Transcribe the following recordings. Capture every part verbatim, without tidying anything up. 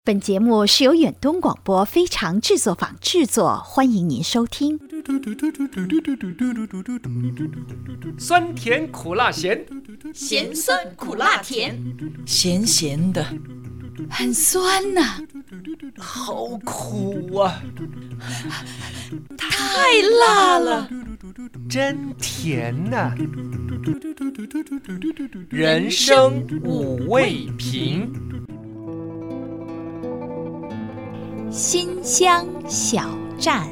本节目是由远东广播非常制作坊制作，欢迎您收听。 酸甜苦辣咸， 咸酸苦辣甜， 咸咸的， 很酸呐、啊， 好苦啊， 太辣了， 真甜呐、啊！人生五味瓶。 新乡小站，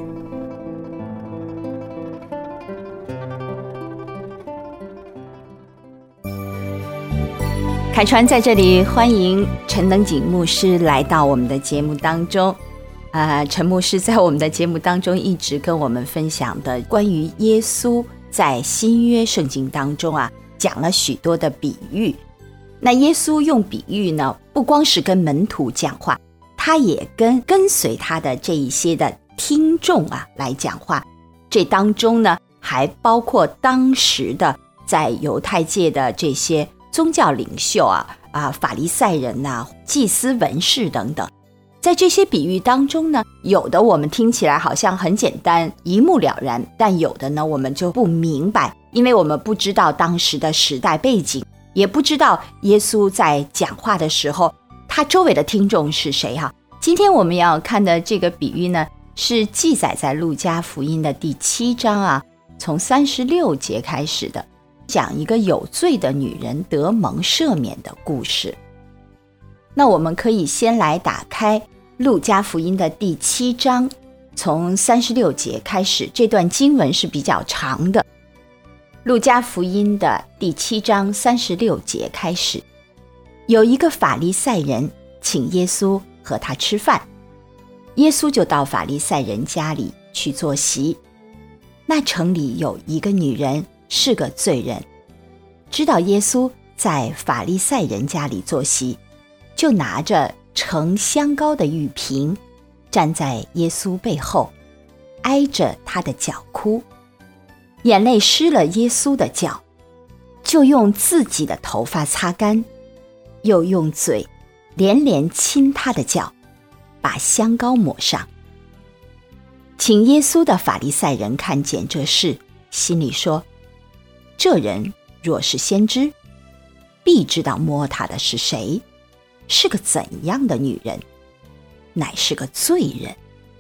凯川在这里欢迎陈能景牧师来到我们的节目当中。呃，陈牧师在我们的节目当中一直跟我们分享的关于耶稣在新约圣经当中啊，讲了许多的比喻。那耶稣用比喻呢，不光是跟门徒讲话，他也跟跟随他的这一些的听众啊来讲话，这当中呢还包括当时的在犹太界的这些宗教领袖啊啊法利赛人啊、祭司文士等等。在这些比喻当中呢，有的我们听起来好像很简单一目了然，但有的呢我们就不明白，因为我们不知道当时的时代背景，也不知道耶稣在讲话的时候他周围的听众是谁哈、啊？今天我们要看的这个比喻呢，是记载在路加福音的第七章啊，从三十六节开始的，讲一个有罪的女人得蒙赦免的故事。那我们可以先来打开路加福音的第七章，从三十六节开始，这段经文是比较长的。路加福音的第七章三十六节开始，有一个法利赛人请耶稣和他吃饭，耶稣就到法利赛人家里去坐席。那城里有一个女人是个罪人，知道耶稣在法利赛人家里坐席，就拿着盛香膏的玉瓶，站在耶稣背后，挨着他的脚哭，眼泪湿了耶稣的脚，就用自己的头发擦干，又用嘴连连亲他的脚，把香膏抹上。请耶稣的法利赛人看见这事，心里说，这人若是先知，必知道摸他的是谁，是个怎样的女人，乃是个罪人。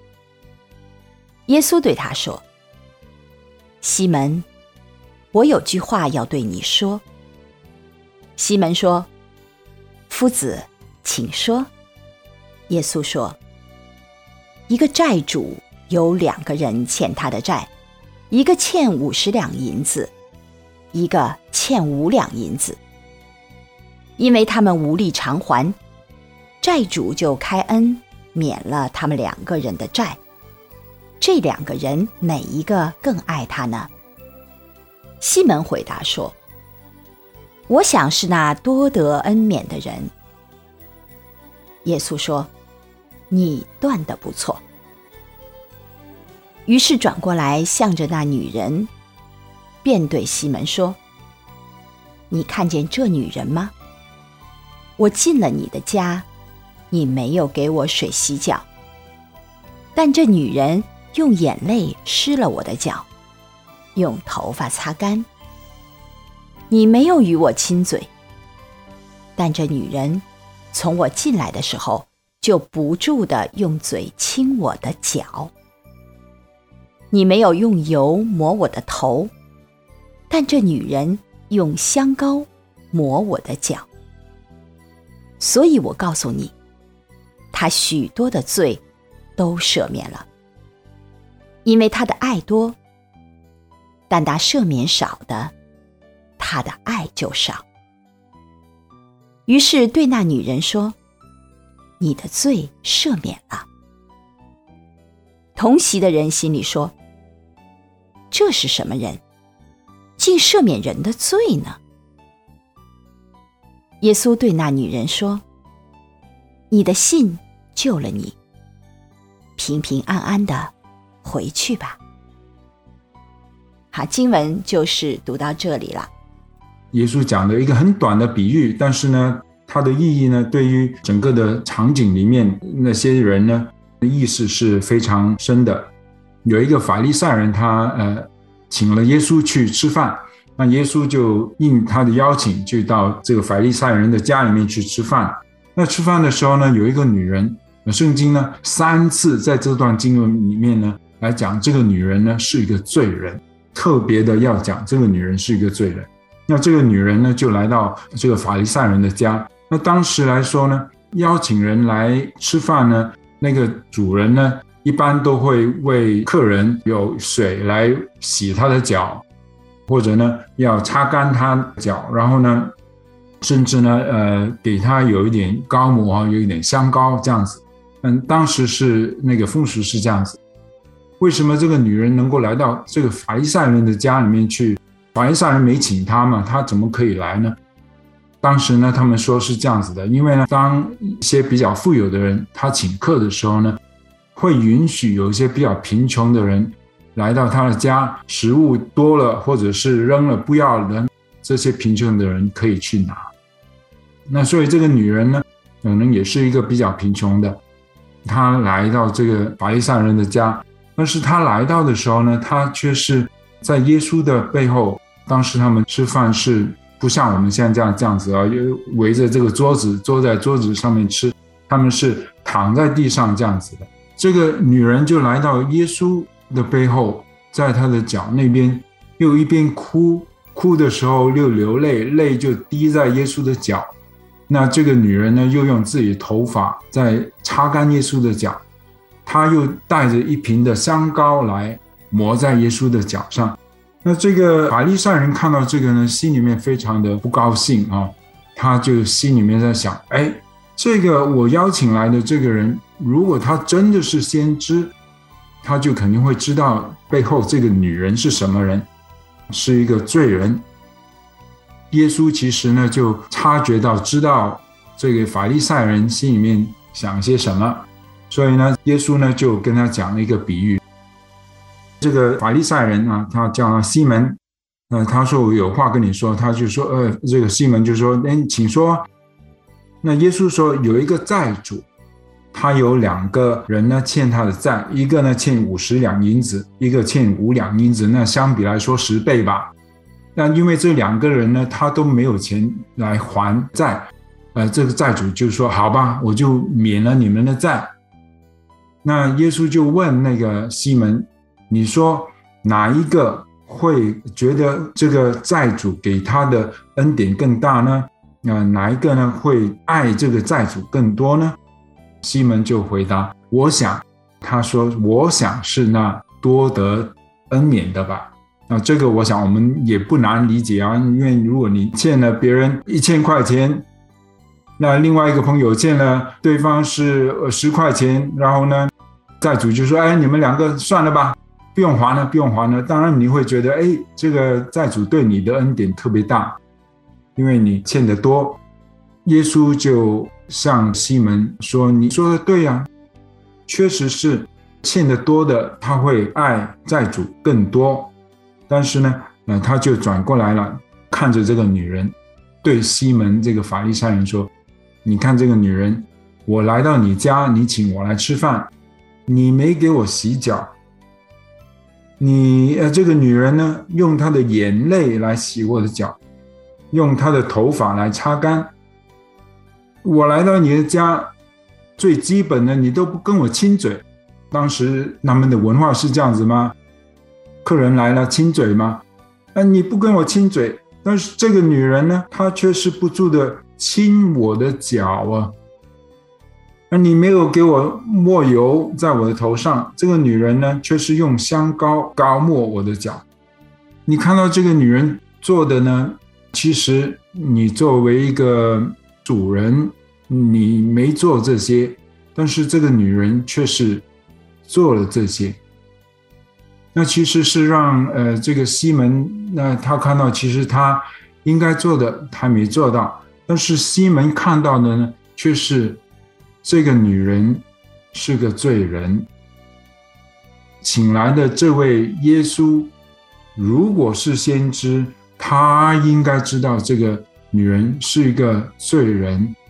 耶稣对他说，西门，我有句话要对你说。西门说，夫子，请说。耶稣说，一个债主有两个人欠他的债，一个欠五十两银子，一个欠五两银子。因为他们无力偿还，债主就开恩免了他们两个人的债。这两个人哪一个更爱他呢？西门回答说，我想是那多得恩免的人。耶稣说，你断得不错。于是转过来向着那女人，便对西门说，你看见这女人吗？我进了你的家，你没有给我水洗脚，但这女人用眼泪湿了我的脚，用头发擦干。你没有与我亲嘴，但这女人从我进来的时候就不住地用嘴亲我的脚。你没有用油抹我的头，但这女人用香膏抹我的脚。所以我告诉你，她许多的罪都赦免了，因为她的爱多，但她赦免少的，她的爱就少。于是对那女人说，你的罪赦免了。同席的人心里说，这是什么人，竟赦免人的罪呢？耶稣对那女人说，你的信救了你，平平安安的回去吧。好，经文就是读到这里了。 耶稣讲了一个很短的比喻，但是呢它的意义呢，对于整个的场景里面那些人呢，意识是非常深的。有一个法利赛人，他呃请了耶稣去吃饭，那耶稣就应他的邀请，就到这个法利赛人的家里面去吃饭。那吃饭的时候呢，有一个女人，圣经呢三次在这段经文里面呢来讲这个女人呢是一个罪人，特别的要讲这个女人是一个罪人。那这个女人呢就来到这个法利赛人的家。那当时来说呢，邀请人来吃饭呢，那个主人呢一般都会为客人有水来洗他的脚，或者呢要擦干他的脚，然后呢甚至呢呃给他有一点膏抹，有一点香膏这样子。嗯，当时是那个风俗是这样子。为什么这个女人能够来到这个法利赛人的家里面去？法利赛人没请她嘛，她怎么可以来呢？当时呢他们说是这样子的，因为呢当一些比较富有的人他请客的时候呢，会允许有一些比较贫穷的人来到他的家，食物多了或者是扔了不要了，这些贫穷的人可以去拿。那所以这个女人呢可能也是一个比较贫穷的，她来到这个法利赛人的家，但是她来到的时候呢，她却是在耶稣的背后。当时他们吃饭是不像我们现在这样这样子啊，围着这个桌子，坐在桌子上面吃，他们是躺在地上这样子的。这个女人就来到耶稣的背后，在他的脚那边，又一边哭，哭的时候又流泪，泪就滴在耶稣的脚。那这个女人呢，又用自己的头发在擦干耶稣的脚，她又带着一瓶的香膏来抹在耶稣的脚上。那这个法利赛人看到这个呢，心里面非常的不高兴啊，他就心里面在想，哎，这个我邀请来的这个人，如果他真的是先知，他就肯定会知道背后这个女人是什么人，是一个罪人。耶稣其实呢就察觉到，知道这个法利赛人心里面想些什么，所以呢耶稣呢就跟他讲了一个比喻。这个法利赛人啊，他叫西门，呃，他说我有话跟你说，他就说，呃，这个西门就说，哎，请说。那耶稣说，有一个债主，他有两个人呢欠他的债，一个呢欠五十两银子，一个欠五两银子，那相比来说十倍吧。那因为这两个人呢，他都没有钱来还债，呃，这个债主就说，好吧，我就免了你们的债。那耶稣就问那个西门，你说哪一个会觉得这个债主给他的恩典更大呢？呃、哪一个呢会爱这个债主更多呢？西门就回答，我想，他说我想是那多得恩免的吧。那这个我想我们也不难理解啊，因为如果你欠了别人一千块钱，那另外一个朋友欠了对方是十块钱，然后呢债主就说，哎，你们两个算了吧，不用还了，不用还了。当然你会觉得，哎，这个债主对你的恩典特别大，因为你欠得多。耶稣就向西门说，你说的对啊，确实是欠得多的他会爱债主更多。但是呢、呃、他就转过来了，看着这个女人，对西门这个法利赛人说，你看这个女人，我来到你家，你请我来吃饭，你没给我洗脚，你、呃、这个女人呢用她的眼泪来洗我的脚，用她的头发来擦干。我来到你的家，最基本的你都不跟我亲嘴。当时他们的文化是这样子吗？客人来了亲嘴吗？啊，你不跟我亲嘴，但是这个女人呢，她却是不住的亲我的脚啊。啊，你没有给我抹油在我的头上，这个女人呢，却是用香膏膏抹我的脚。你看到这个女人做的呢，其实你作为一个主人，你没做这些，但是这个女人却是做了这些。那其实是让呃这个西门，那他看到其实他应该做的他没做到，但是西门看到的呢，却是这个女人是个罪人。请来的这位耶稣，如果是先知，他应该知道这个女人是一个罪人，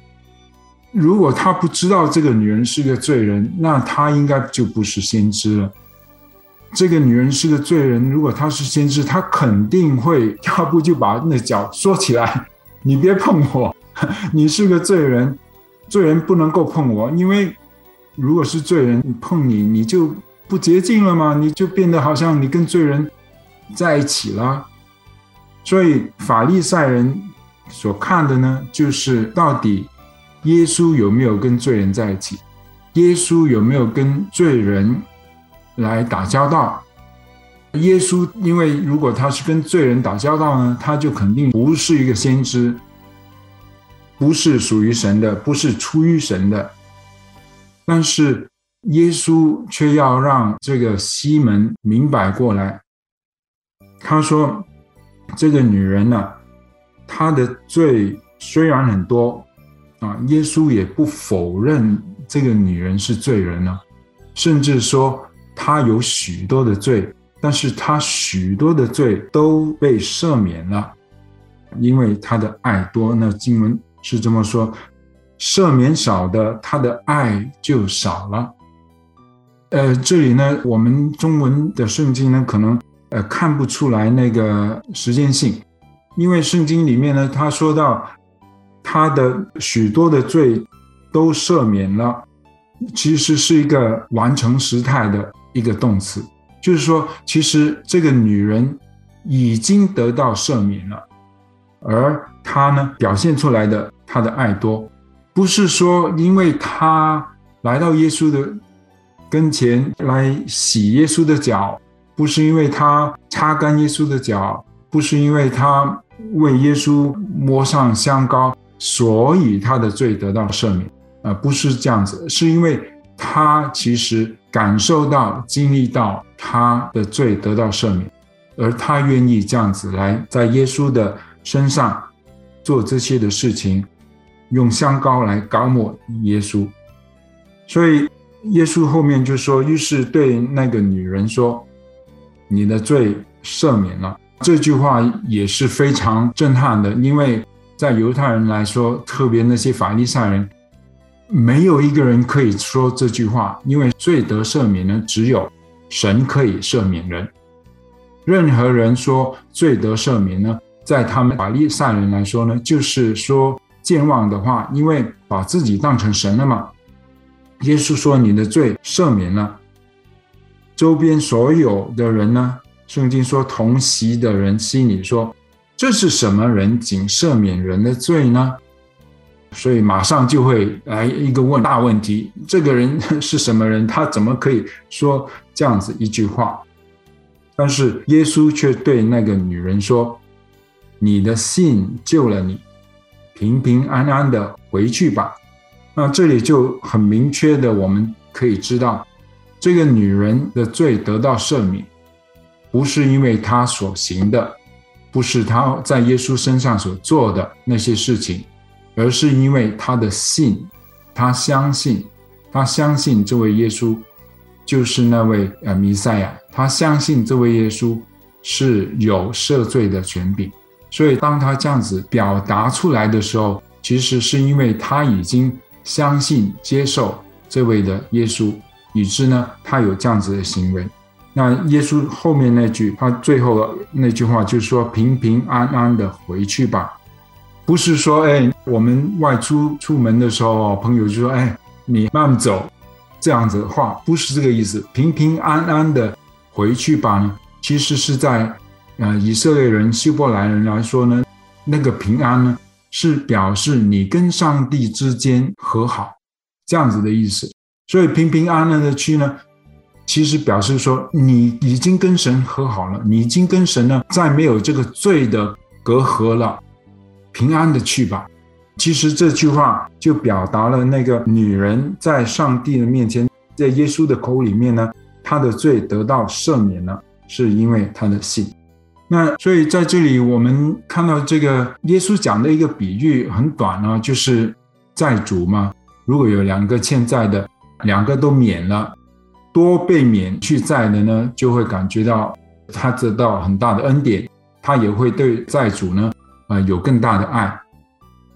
如果他不知道这个女人是个罪人，那他应该就不是先知了。这个女人是个罪人，如果她是先知，她肯定会要不就把那脚缩起来，你别碰我，你是个罪人，罪人不能够碰我，因为如果是罪人碰你，你就不洁净了吗？你就变得好像你跟罪人在一起了。所以法利赛人所看的呢，就是到底耶稣有没有跟罪人在一起，耶稣有没有跟罪人来打交道。耶稣因为如果他是跟罪人打交道呢，他就肯定不是一个先知，不是属于神的，不是出于神的。但是耶稣却要让这个西门明白过来，他说这个女人呢、啊，她的罪虽然很多啊，耶稣也不否认这个女人是罪人呢、啊，甚至说她有许多的罪，但是她许多的罪都被赦免了，因为她的爱多。那经文是这么说，赦免少的，她的爱就少了。呃，这里呢，我们中文的圣经呢，可能呃看不出来那个时间性，因为圣经里面呢，他说到他的许多的罪都赦免了，其实是一个完成时态的一个动词，就是说，其实这个女人已经得到赦免了，而她呢表现出来的她的爱多，不是说因为她来到耶稣的跟前来洗耶稣的脚，不是因为她擦干耶稣的脚，不是因为她为耶稣抹上香膏，所以她的罪得到赦免，呃，不是这样子，是因为她其实感受到经历到她的罪得到赦免，而她愿意这样子来在耶稣的身上做这些的事情，用香膏来膏抹耶稣。所以耶稣后面就说，于是对那个女人说，你的罪赦免了。这句话也是非常震撼的，因为在犹太人来说，特别那些法利赛人，没有一个人可以说这句话，因为罪得赦免呢，只有神可以赦免人。任何人说罪得赦免呢，在他们法利赛人来说呢，就是说健忘的话，因为把自己当成神了嘛。耶稣说你的罪赦免了，周边所有的人呢，圣经说同席的人心里说，这是什么人仅赦免人的罪呢？所以马上就会来一个问大问题，这个人是什么人？他怎么可以说这样子一句话？但是耶稣却对那个女人说，你的信救了你，平平安安的回去吧。那这里就很明确的，我们可以知道，这个女人的罪得到赦免，不是因为她所行的，不是她在耶稣身上所做的那些事情，而是因为她的信，她相信，她相信这位耶稣就是那位呃弥赛亚，她相信这位耶稣是有赦罪的权柄。所以当她这样子表达出来的时候，其实是因为她已经相信接受这位的耶稣，以致呢他有这样子的行为。那耶稣后面那句，他最后那句话就是说平平安安的回去吧，不是说哎，我们外出出门的时候，朋友就说哎，你慢走，这样子的话，不是这个意思。平平安安的回去吧呢，其实是在呃以色列人希伯来人来说呢，那个平安呢是表示你跟上帝之间和好，这样子的意思。所以平平安安的去呢，其实表示说你已经跟神和好了，你已经跟神呢再没有这个罪的隔阂了，平安的去吧。其实这句话就表达了那个女人在上帝的面前，在耶稣的口里面呢，她的罪得到赦免了，是因为她的信。那所以在这里我们看到这个耶稣讲的一个比喻很短啊，就是债主嘛，如果有两个欠债的，两个都免了，多被免去债的呢，就会感觉到他得到很大的恩典，他也会对债主呢、呃、有更大的爱。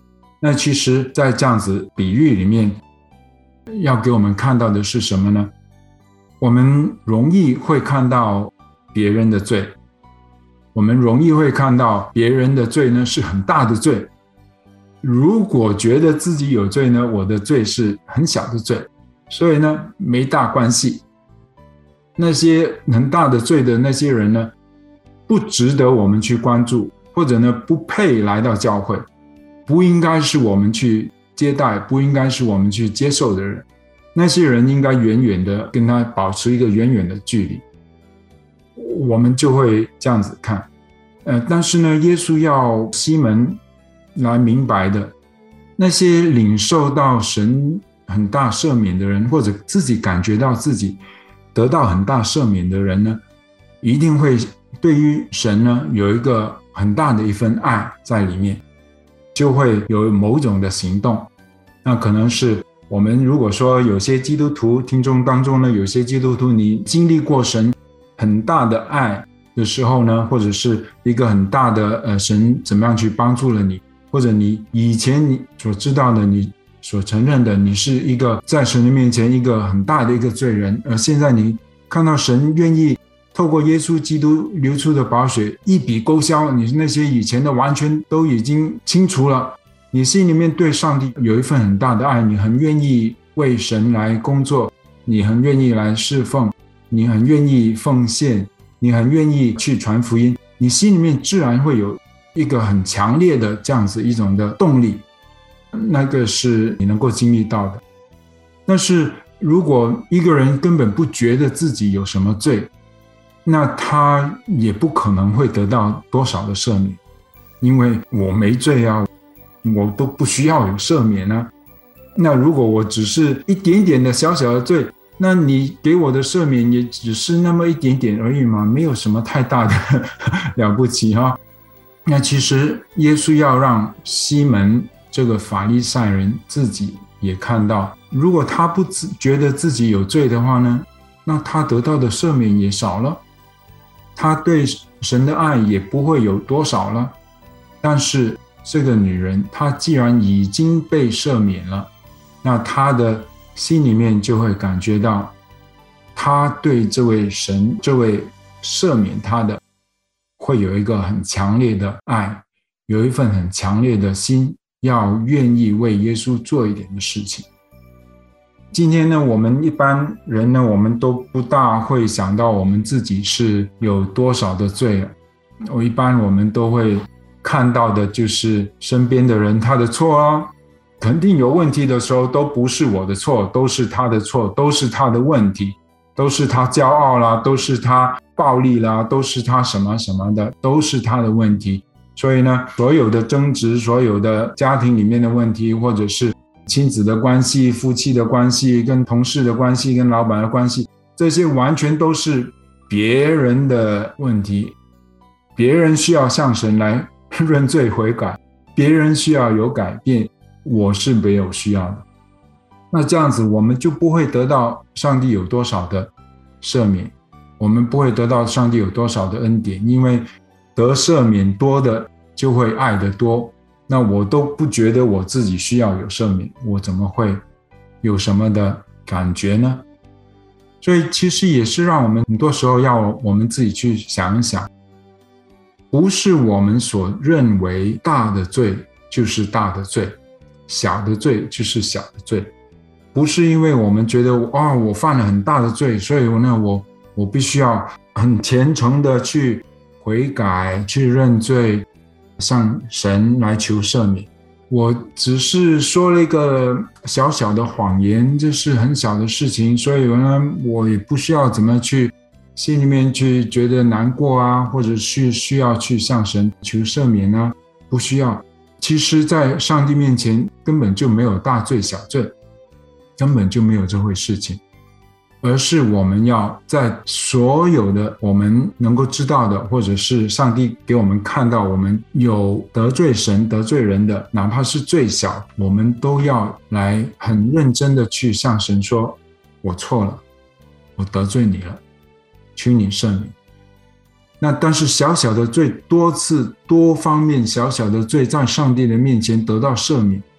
那其实在这样子比喻里面，要给我们看到的是什么呢？我们容易会看到别人的罪，我们容易会看到别人的罪呢是很大的罪。如果觉得自己有罪呢，我的罪是很小的罪，所以呢没大关系。那些很大的罪的那些人呢，不值得我们去关注，或者呢不配来到教会，不应该是我们去接待，不应该是我们去接受的人。那些人应该远远的跟他保持一个远远的距离。我们就会这样子看。呃，但是呢，耶稣要西门来明白的，那些领受到神很大赦免的人，或者自己感觉到自己得到很大赦免的人呢，一定会对于神呢有一个很大的一份爱在里面，就会有某种的行动。那可能是我们如果说有些基督徒听众当中呢，有些基督徒你经历过神很大的爱的时候呢，或者是一个很大的呃神怎么样去帮助了你，或者你以前你所知道的，你所承认的，你是一个在神的面前一个很大的一个罪人，而现在你看到神愿意透过耶稣基督流出的宝血一笔勾销你那些以前的，完全都已经清除了，你心里面对上帝有一份很大的爱，你很愿意为神来工作，你很愿意来侍奉，你很愿意奉献，你很愿意去传福音，你心里面自然会有一个很强烈的这样子一种的动力，那个是你能够经历到的。但是如果一个人根本不觉得自己有什么罪，那他也不可能会得到多少的赦免，因为我没罪啊，我都不需要有赦免啊。那如果我只是一点点的小小的罪，那你给我的赦免也只是那么一点点而已嘛，没有什么太大的了不起哈。那其实耶稣要让西门这个法利赛人自己也看到，如果他不觉得自己有罪的话呢，那他得到的赦免也少了，他对神的爱也不会有多少了。但是这个女人她既然已经被赦免了，那她的心里面就会感觉到她对这位神，这位赦免她的，会有一个很强烈的爱，有一份很强烈的心，要愿意为耶稣做一点的事情。今天呢，我们一般人呢，我们都不大会想到我们自己是有多少的罪了。我一般我们都会看到的就是身边的人他的错啊，肯定有问题的时候都不是我的错，都是他的错，都是他的问题，都是他骄傲啦，都是他暴力啦，都是他什么什么的，都是他的问题。所以呢，所有的争执，所有的家庭里面的问题，或者是亲子的关系，夫妻的关系，跟同事的关系，跟老板的关系，这些完全都是别人的问题。别人需要向神来认罪悔改，别人需要有改变，我是没有需要的。那这样子我们就不会得到上帝有多少的赦免，我们不会得到上帝有多少的恩典，因为得赦免多的就会爱得多。那我都不觉得我自己需要有赦免，我怎么会有什么的感觉呢？所以其实也是让我们很多时候要我们自己去想一想，不是我们所认为大的罪就是大的罪，小的罪就是小的罪，不是因为我们觉得哦，我犯了很大的罪，所以呢我我必须要很虔诚的去悔改，去认罪，向神来求赦免。我只是说了一个小小的谎言，这是很小的事情，所以呢我也不需要怎么去心里面去觉得难过啊，或者是需要去向神求赦免啊，不需要。其实在上帝面前根本就没有大罪小罪，根本就没有这回事情，而是我们要在所有的我们能够知道的，或者是上帝给我们看到我们有得罪神得罪人的，哪怕是最小，我们都要来很认真的去向神说，我错了，我得罪你了，求你赦免。那但是小小的罪，多次多方面小小的罪在上帝的面前得到赦免，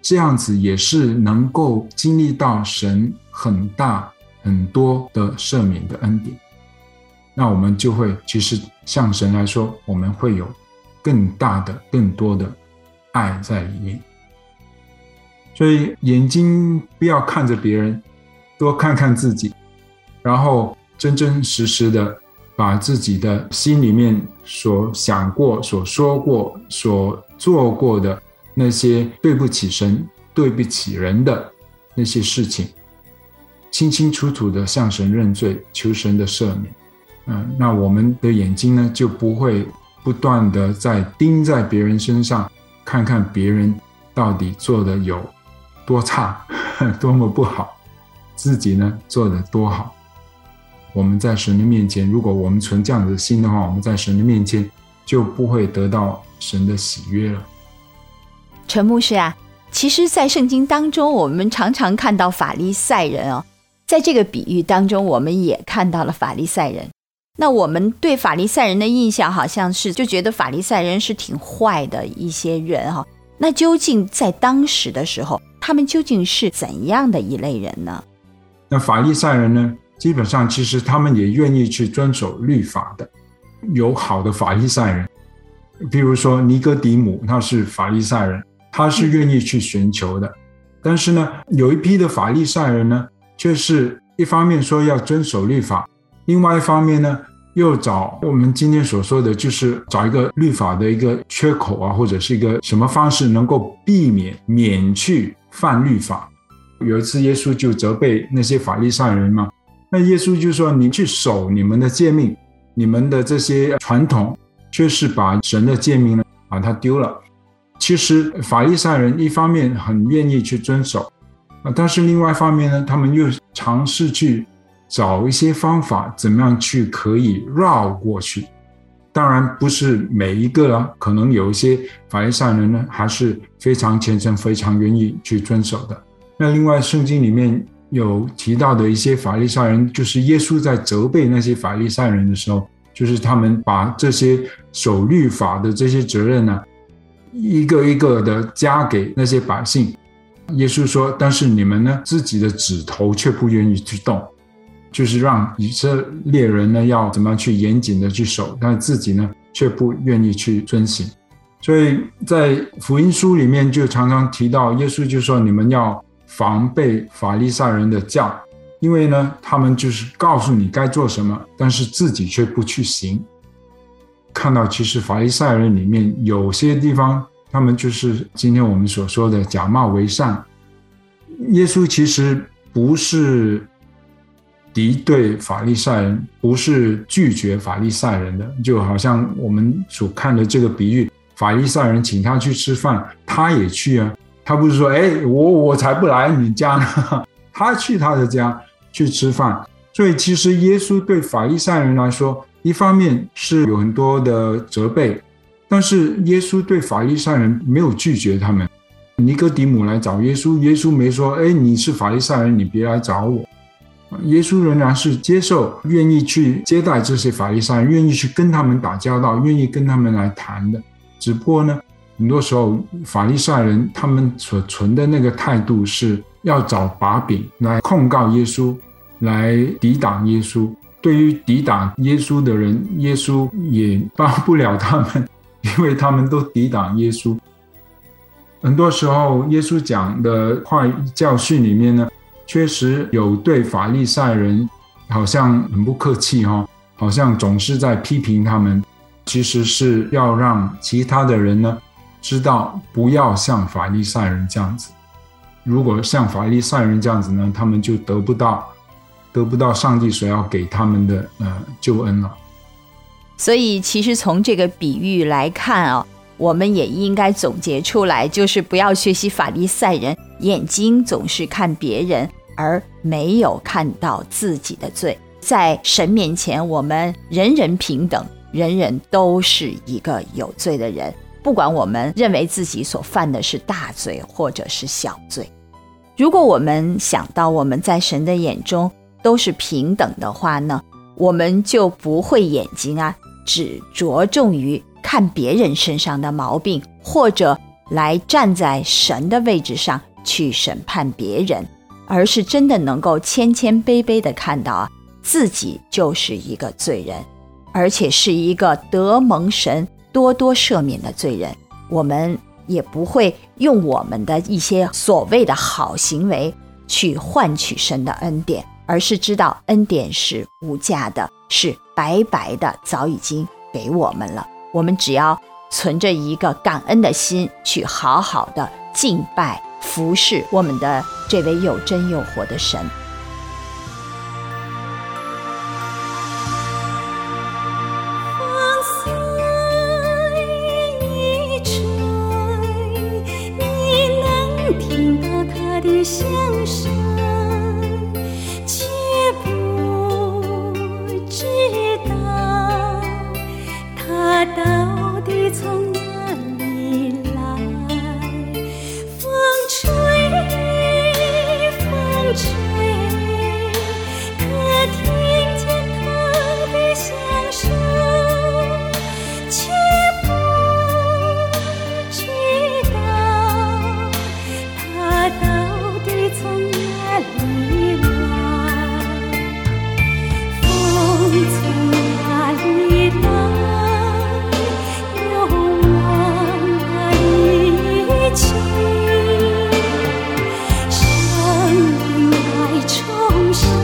这样子也是能够经历到神很大很多的赦免的恩典。那我们就会其实向神来说，我们会有更大的更多的爱在里面。所以眼睛不要看着别人，多看看自己，然后真真实实的把自己的心里面所想过所说过所做过的那些对不起神对不起人的那些事情，清清楚楚的向神认罪，求神的赦免。嗯，那我们的眼睛呢，就不会不断的在盯在别人身上，看看别人到底做的有多差多么不好，自己呢做的多好。我们在神的面前，如果我们存这样的心的话，我们在神的面前就不会得到神的喜悦了。 陈牧师啊，其实在圣经当中我们常常看到法利赛人哦，在这个比喻当中我们也看到了法利赛人。那我们对法利赛人的印象好像是就觉得法利赛人是挺坏的一些人哦。那究竟在当时的时候，他们究竟是怎样的一类人呢？ 那法利赛人呢，基本上其实他们也愿意去遵守律法的。有好的法利赛人，比如说尼哥底母，他是法利赛人，他是愿意去寻求的。但是呢，有一批的法利赛人呢，却是一方面说要遵守律法，另外一方面呢，又找我们今天所说的，就是找一个律法的一个缺口啊，或者是一个什么方式能够避免免去犯律法。有一次耶稣就责备那些法利赛人嘛，那耶稣就说，你去守你们的诫命，你们的这些传统，却是把神的诫命呢把它丢了。其实法利赛人一方面很愿意去遵守，但是另外一方面呢，他们又尝试去找一些方法，怎么样去可以绕过去。当然不是每一个啊，可能有一些法利赛人呢还是非常虔诚非常愿意去遵守的。那另外圣经里面有提到的一些法利赛人，就是耶稣在责备那些法利赛人的时候，就是他们把这些守律法的这些责任呢，一个一个的加给那些百姓。耶稣说，但是你们呢，自己的指头却不愿意去动，就是让以色列人呢要怎么样去严谨的去守，但自己呢却不愿意去遵行。所以在福音书里面就常常提到，耶稣就说，你们要防备法利赛人的教，因为呢他们就是告诉你该做什么，但是自己却不去行。看到其实法利赛人里面有些地方，他们就是今天我们所说的假冒为善。耶稣其实不是敌对法利赛人，不是拒绝法利赛人的，就好像我们所看的这个比喻，法利赛人请他去吃饭，他也去啊，他不是说哎，我我才不来你家呢，他去他的家去吃饭。所以其实耶稣对法利赛人来说，一方面是有很多的责备，但是耶稣对法利赛人没有拒绝他们。尼哥底母来找耶稣，耶稣没说哎，你是法利赛人，你别来找我。耶稣仍然是接受，愿意去接待这些法利赛人，愿意去跟他们打交道，愿意跟他们来谈的。只不过呢，很多时候法利赛人他们所存的那个态度是要找把柄来控告耶稣，来抵挡耶稣。对于抵挡耶稣的人，耶稣也帮不了他们，因为他们都抵挡耶稣。很多时候耶稣讲的话教训里面呢，确实有对法利赛人好像很不客气、哦、好像总是在批评他们，其实是要让其他的人呢知道不要像法利赛人这样子。如果像法利赛人这样子呢，他们就得不到得不到上帝所要给他们的呃救恩了。 所以其实从这个比喻来看哦，我们也应该总结出来，就是不要学习法利赛人，眼睛总是看别人而没有看到自己的罪。在神面前，我们人人平等，人人都是一个有罪的人，不管我们认为自己所犯的是大罪或者是小罪。如果我们想到我们在神的眼中都是平等的话呢，我们就不会眼睛啊只着重于看别人身上的毛病，或者来站在神的位置上去审判别人，而是真的能够谦谦卑卑地看到啊，自己就是一个罪人，而且是一个得蒙神多多赦免的罪人。我们也不会用我们的一些所谓的好行为去换取神的恩典，而是知道恩典是无价的，是白白的，早已经给我们了。我们只要存着一个感恩的心，去好好的敬拜服侍我们的这位又真又活的神。 听到他的响声，却不知道他到底从哪里来。风吹，风吹，可听见他的响声，却不知道他到底从哪里来。风从哪里来，又往哪里去，生命来重生，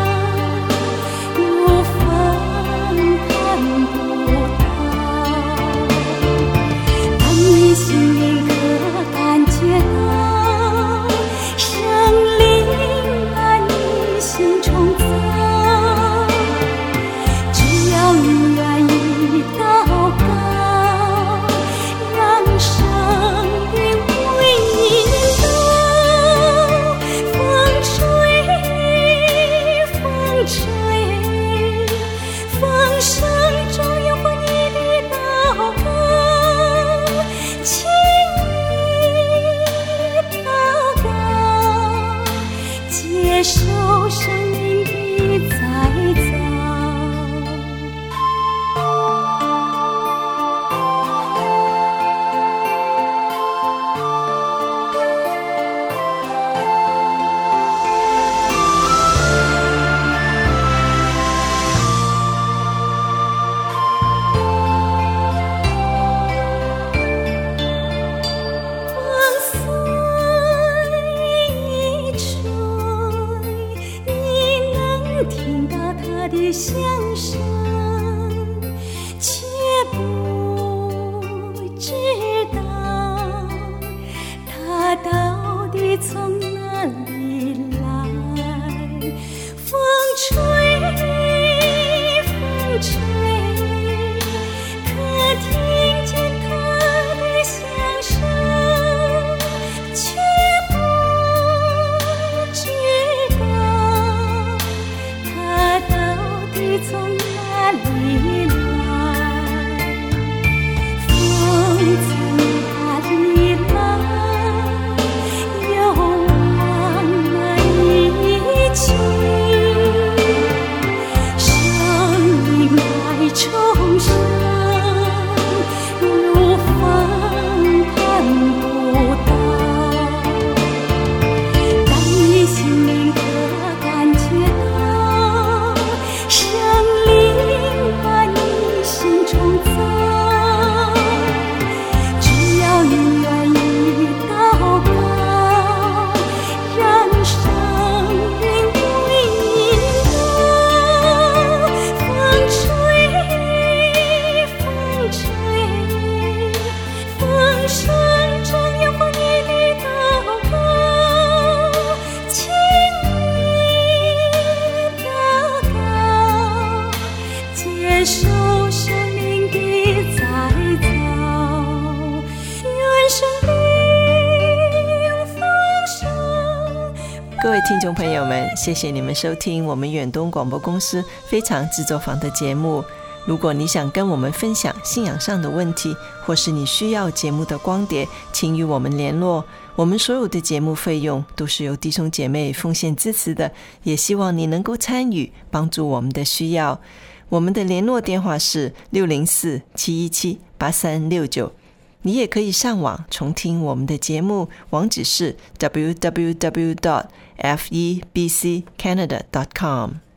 无风看不到。当你心灵可感觉到生灵把你心冲走，只要你愿意祷告，让生命为你动。风吹，风吹，风声中有过你的祷告，请你祷告，接受生命的再造。听到他的响声，却不知道他到底从哪里来。风吹，风吹，可听见他的响声，却不知道他到底从哪里来。风从哪里来，又往哪里去，生命来重生，如风看不到。当你心灵可感觉到生灵把你心冲走，只要你愿意祷告，让生命为你动。风吹，风吹，风声中有过你的祷告，请你祷告，接受生命的再造，愿生命丰盛。 各位听众朋友们，谢谢你们收听我们远东广播公司非常制作坊的节目。如果你想跟我们分享信仰上的问题，或是你需要节目的光碟，请与我们联络。我们所有的节目费用都是由弟兄姐妹奉献支持的，也希望你能够参与，帮助我们的需要。我们的联络电话是六零四七一七八三六九你也可以上网重听我们的节目，网址是 double u double u double u dot f e b c canada dot com。